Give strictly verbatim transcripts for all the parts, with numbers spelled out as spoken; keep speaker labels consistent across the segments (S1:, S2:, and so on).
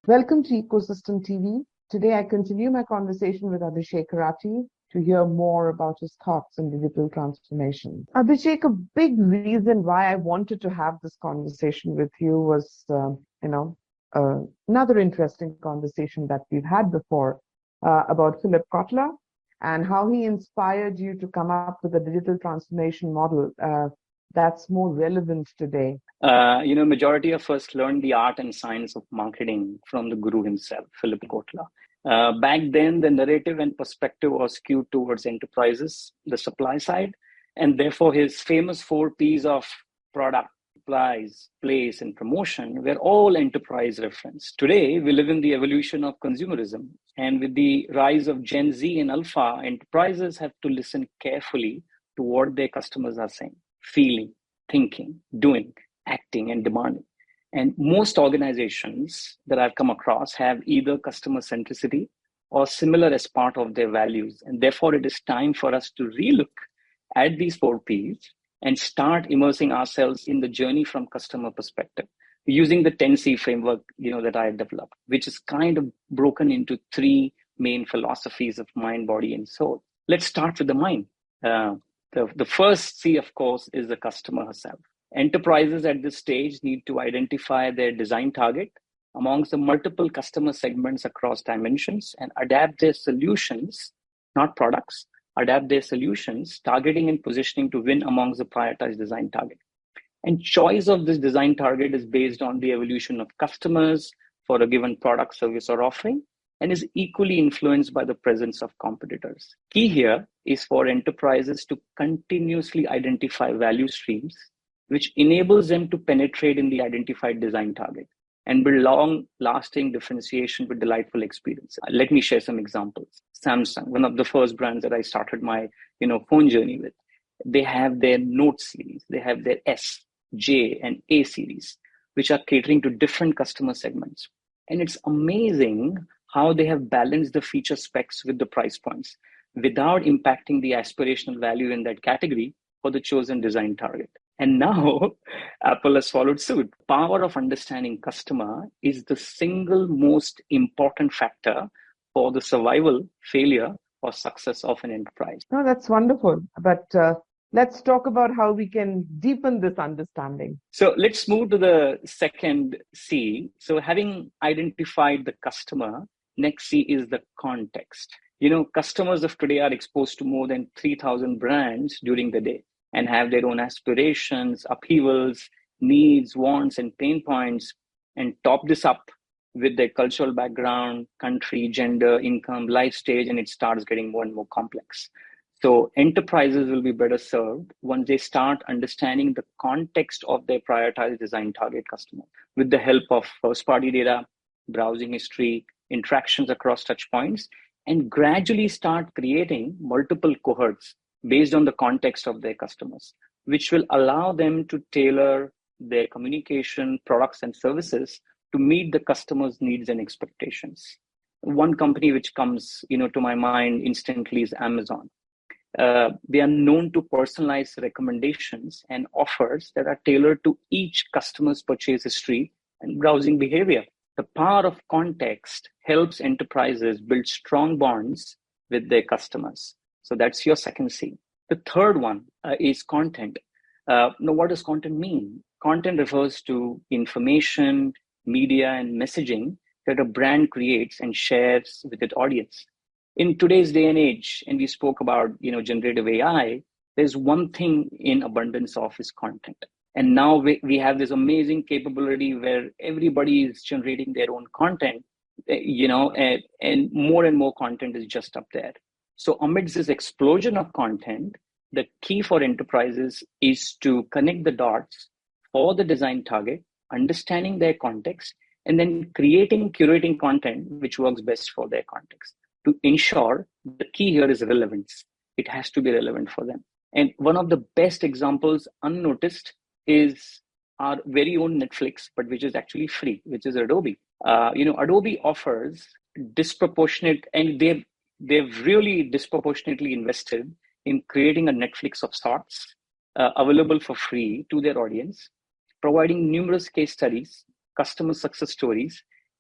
S1: Welcome to Ecosystem T V. Today I continue my conversation with Abhishek Rathi to hear more about his thoughts on digital transformation. Abhishek, a big reason why I wanted to have this conversation with you was, uh, you know, uh, another interesting conversation that we've had before uh, about Philip Kotler and how he inspired you to come up with a digital transformation model uh, that's more relevant today.
S2: Uh, you know, majority of us learned the art and science of marketing from the guru himself, Philip Kotler. Uh, back then, the narrative and perspective was skewed towards enterprises, the supply side, and therefore his famous four P's of product, supplies, place, and promotion were all enterprise reference. Today, we live in the evolution of consumerism, and with the rise of Gen Z and Alpha, enterprises have to listen carefully to what their customers are saying, feeling, thinking, doing, acting, and demanding. And most organizations that I've come across have either customer centricity or similar as part of their values. And therefore, it is time for us to relook at these four P's and start immersing ourselves in the journey from customer perspective, using the ten C framework, you know, that I developed, which is kind of broken into three main philosophies of mind, body, and soul. Let's start with the mind. Uh, the, the first C, of course, is the customer herself. Enterprises at this stage need to identify their design target amongst the multiple customer segments across dimensions and adapt their solutions, not products, adapt their solutions, targeting and positioning to win amongst the prioritized design target. And choice of this design target is based on the evolution of customers for a given product, service, or offering, and is equally influenced by the presence of competitors. Key here is for enterprises to continuously identify value streams which enables them to penetrate in the identified design target and build long-lasting differentiation with delightful experience. Let me share some examples. Samsung, one of the first brands that I started my you know, phone journey with, they have their Note series, they have their S, J, and A series, which are catering to different customer segments. And it's amazing how they have balanced the feature specs with the price points without impacting the aspirational value in that category for the chosen design target. And now Apple has followed suit. Power of understanding customer is the single most important factor for the survival, failure, or success of an enterprise.
S1: No, that's wonderful. But uh, let's talk about how we can deepen this understanding.
S2: So let's move to the second C. So having identified the customer, next C is the context. You know, customers of today are exposed to more than three thousand brands during the day and have their own aspirations, upheavals, needs, wants, and pain points, and top this up with their cultural background, country, gender, income, life stage, and it starts getting more and more complex. So enterprises will be better served once they start understanding the context of their prioritized design target customer with the help of first-party data, browsing history, interactions across touch points, and gradually start creating multiple cohorts based on the context of their customers, which will allow them to tailor their communication, products, and services to meet the customer's needs and expectations. One company which comes you know, to my mind instantly is Amazon. Uh, they are known to personalize recommendations and offers that are tailored to each customer's purchase history and browsing behavior. The power of context helps enterprises build strong bonds with their customers. So that's your second C. The third one uh, is content. Uh, now, what does content mean? Content refers to information, media, and messaging that a brand creates and shares with its audience. In today's day and age, and we spoke about you know generative A I, there's one thing in abundance of is content. And now we, we have this amazing capability where everybody is generating their own content, you know, and, and more and more content is just up there. So amidst this explosion of content, the key for enterprises is to connect the dots for the design target, understanding their context, and then creating, curating content which works best for their context. To ensure the key here is relevance. It has to be relevant for them. And one of the best examples unnoticed is our very own Netflix, but which is actually free, which is Adobe. Uh, you know, Adobe offers disproportionate, and they've, they've really disproportionately invested in creating a Netflix of sorts, uh, available for free to their audience, providing numerous case studies, customer success stories,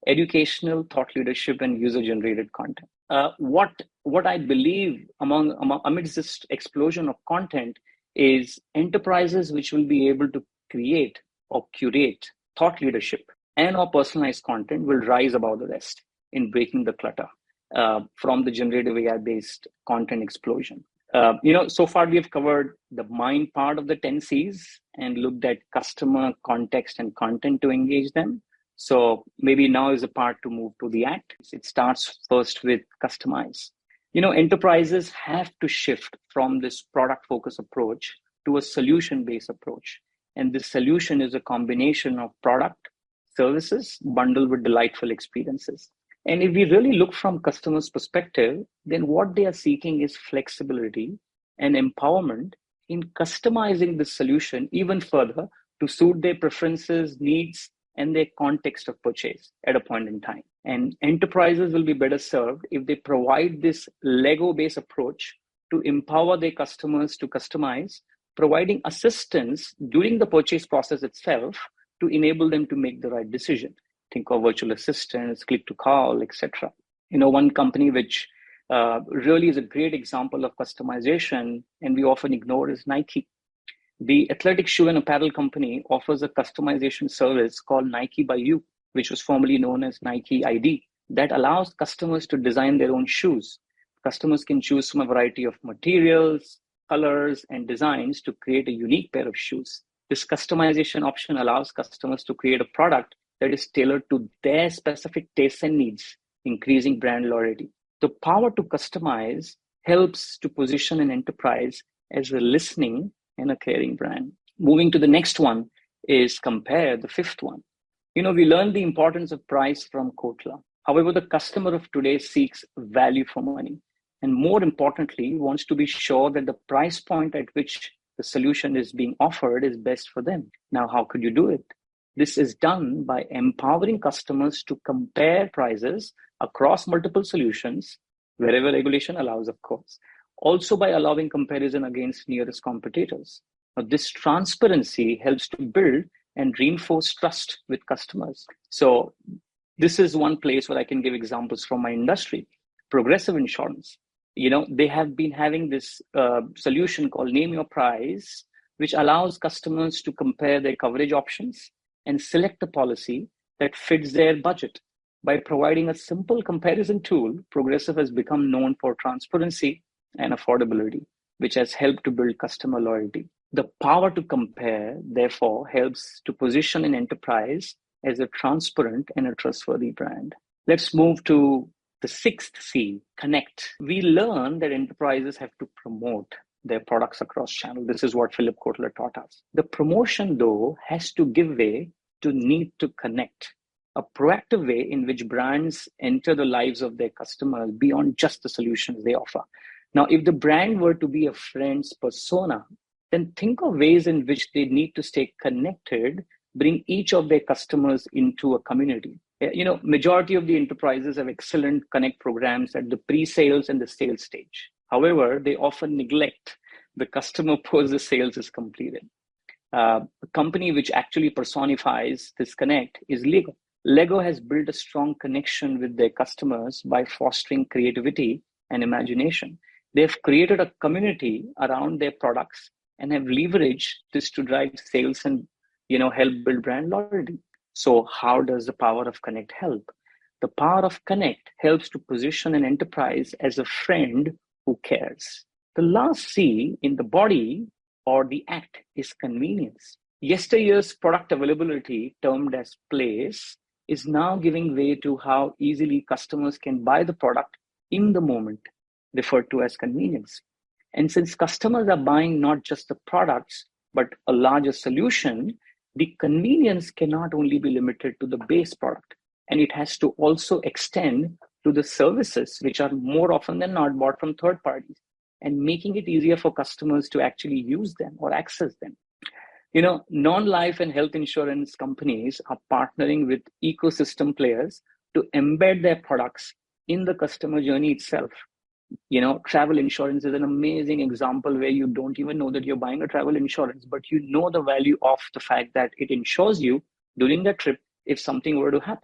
S2: educational, thought leadership, and user-generated content. Uh, what what I believe among, among amidst this explosion of content is enterprises which will be able to create or curate thought leadership and or personalized content will rise above the rest in breaking the clutter uh, from the generative A I-based content explosion. Uh, you know, so far we have covered the mind part of the ten C's and looked at customer, context, and content to engage them. So maybe now is a part to move to the act. It starts first with customize. You know, enterprises have to shift from this product-focused approach to a solution-based approach. And this solution is a combination of product, services, bundled with delightful experiences. And if we really look from customers' perspective, then what they are seeking is flexibility and empowerment in customizing the solution even further to suit their preferences, needs, and their context of purchase at a point in time. And enterprises will be better served if they provide this Lego-based approach to empower their customers to customize, providing assistance during the purchase process itself to enable them to make the right decision. Think of virtual assistants, click to call, et cetera. You know, one company which uh, really is a great example of customization and we often ignore is Nike. The athletic shoe and apparel company offers a customization service called Nike by You, which was formerly known as Nike I D, that allows customers to design their own shoes. Customers can choose from a variety of materials, colors, and designs to create a unique pair of shoes. This customization option allows customers to create a product that is tailored to their specific tastes and needs, increasing brand loyalty. The power to customize helps to position an enterprise as a listening and a caring brand. Moving to the next one is compare, the fifth one. You know, we learned the importance of price from Kotler. However, the customer of today seeks value for money. And more importantly, wants to be sure that the price point at which the solution is being offered is best for them. Now, how could you do it? This is done by empowering customers to compare prices across multiple solutions, wherever regulation allows, of course. Also by allowing comparison against nearest competitors. Now, this transparency helps to build and reinforce trust with customers. So this is one place where I can give examples from my industry. Progressive Insurance. You know, they have been having this uh, solution called Name Your Price, which allows customers to compare their coverage options and select a policy that fits their budget. By providing a simple comparison tool, Progressive has become known for transparency and affordability, which has helped to build customer loyalty. The power to compare, therefore, helps to position an enterprise as a transparent and a trustworthy brand. Let's move to the sixth C, connect. We learn that enterprises have to promote their products across channels. This is what Philip Kotler taught us. The promotion, though, has to give way to need to connect, a proactive way in which brands enter the lives of their customers beyond just the solutions they offer. Now, if the brand were to be a friend's persona, then think of ways in which they need to stay connected, bring each of their customers into a community. You know, majority of the enterprises have excellent connect programs at the pre-sales and the sales stage. However, they often neglect the customer post the sales is completed. Uh, a company which actually personifies this connect is Lego. Lego has built a strong connection with their customers by fostering creativity and imagination. They've created a community around their products and have leveraged this to drive sales and, you know, help build brand loyalty. So how does the power of Connect help? The power of Connect helps to position an enterprise as a friend who cares. The last C in the body or the act is convenience. Yesteryear's product availability, termed as place, is now giving way to how easily customers can buy the product in the moment, referred to as convenience. And since customers are buying not just the products, but a larger solution, the convenience cannot only be limited to the base product, and it has to also extend to the services, which are more often than not bought from third parties, and making it easier for customers to actually use them or access them. You know, non-life and health insurance companies are partnering with ecosystem players to embed their products in the customer journey itself. You know, travel insurance is an amazing example where you don't even know that you're buying a travel insurance, but you know the value of the fact that it insures you during the trip if something were to happen.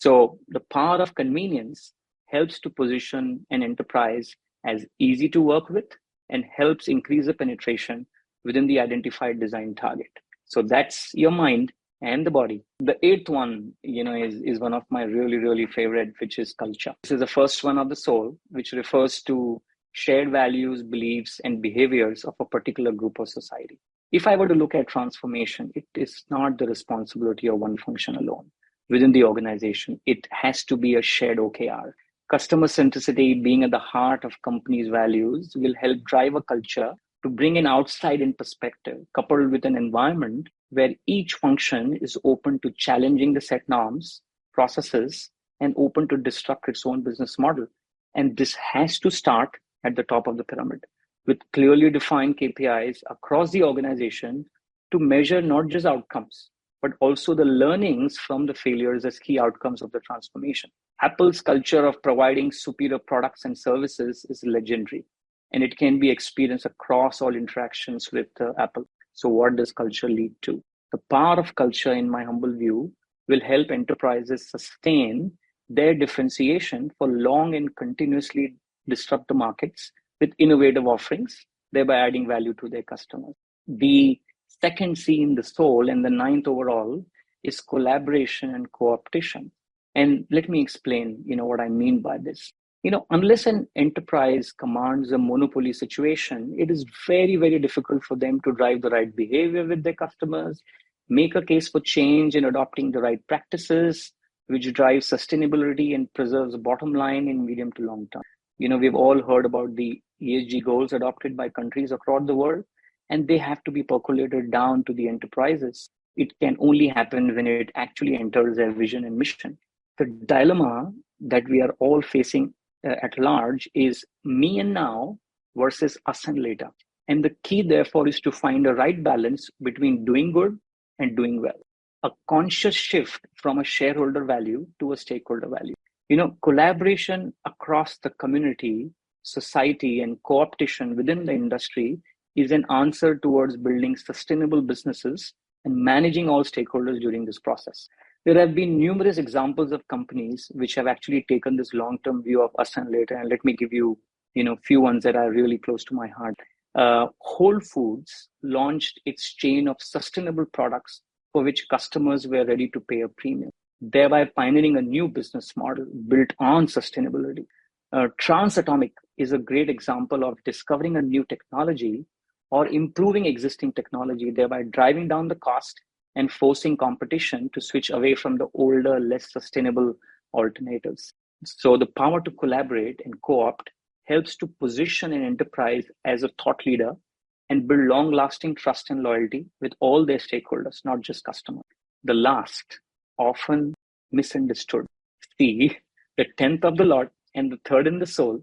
S2: So the power of convenience helps to position an enterprise as easy to work with and helps increase the penetration within the identified design target. So that's your mind and the body. The eighth one, you know, is, is one of my really, really favorite, which is culture. This is the first one of the soul, which refers to shared values, beliefs, and behaviors of a particular group or society. If I were to look at transformation, it is not the responsibility of one function alone. Within the organization, it has to be a shared O K R. Customer centricity being at the heart of companies' values will help drive a culture to bring an outside-in perspective, coupled with an environment where each function is open to challenging the set norms, processes, and open to disrupt its own business model. And this has to start at the top of the pyramid with clearly defined K P Is across the organization to measure not just outcomes, but also the learnings from the failures as key outcomes of the transformation. Apple's culture of providing superior products and services is legendary, and it can be experienced across all interactions with uh, Apple. So what does culture lead to? The power of culture, in my humble view, will help enterprises sustain their differentiation for long and continuously disrupt the markets with innovative offerings, thereby adding value to their customers. The second C in the soul and the ninth overall is collaboration and co-optation. And let me explain, you know, what I mean by this. You know, unless an enterprise commands a monopoly situation, it is very, very difficult for them to drive the right behavior with their customers, make a case for change in adopting the right practices, which drives sustainability and preserves the bottom line in medium to long term. You know, we've all heard about the E S G goals adopted by countries across the world, and they have to be percolated down to the enterprises. It can only happen when it actually enters their vision and mission. The dilemma that we are all facing uh, at large is me and now versus us and later. And the key, therefore, is to find a right balance between doing good and doing well. A conscious shift from a shareholder value to a stakeholder value. You know, collaboration across the community, society, and co-optation within the industry is an answer towards building sustainable businesses and managing all stakeholders during this process. There have been numerous examples of companies which have actually taken this long-term view of us and later. And let me give you, you know, few ones that are really close to my heart. Uh, Whole Foods launched its chain of sustainable products for which customers were ready to pay a premium, thereby pioneering a new business model built on sustainability. Uh, Transatomic is a great example of discovering a new technology or improving existing technology, thereby driving down the cost and forcing competition to switch away from the older, less sustainable alternatives. So the power to collaborate and co-opt helps to position an enterprise as a thought leader and build long-lasting trust and loyalty with all their stakeholders, not just customers. The last, often misunderstood, C, the tenth of the lot and the third in the soul,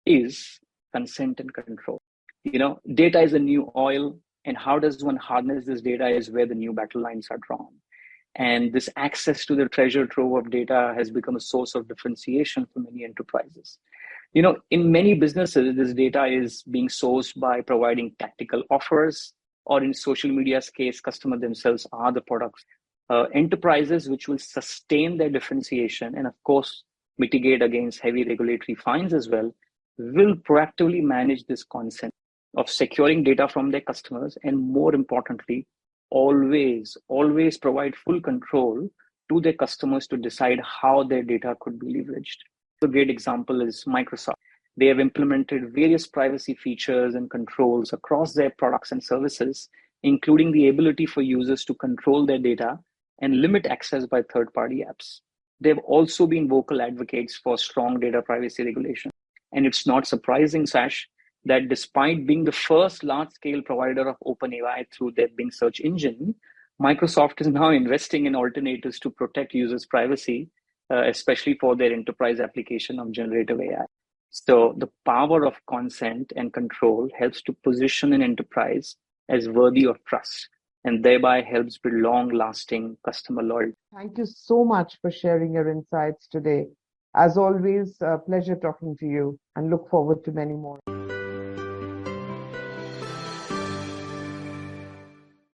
S2: is consent and control. You know, data is a new oil, and how does one harness this data is where the new battle lines are drawn. And this access to the treasure trove of data has become a source of differentiation for many enterprises. You know, in many businesses, this data is being sourced by providing tactical offers, or in social media's case, customers themselves are the products. Uh, enterprises which will sustain their differentiation and, of course, mitigate against heavy regulatory fines as well, will proactively manage this consent of securing data from their customers, and more importantly, always, always provide full control to their customers to decide how their data could be leveraged. A great example is Microsoft. They have implemented various privacy features and controls across their products and services, including the ability for users to control their data and limit access by third-party apps. They've also been vocal advocates for strong data privacy regulation. And it's not surprising, Sash, that despite being the first large-scale provider of OpenAI through their Bing search engine, Microsoft is now investing in alternatives to protect users' privacy, uh, especially for their enterprise application of generative A I. So the power of consent and control helps to position an enterprise as worthy of trust, and thereby helps build long-lasting customer loyalty.
S1: Thank you so much for sharing your insights today. As always, a pleasure talking to you, and look forward to many more.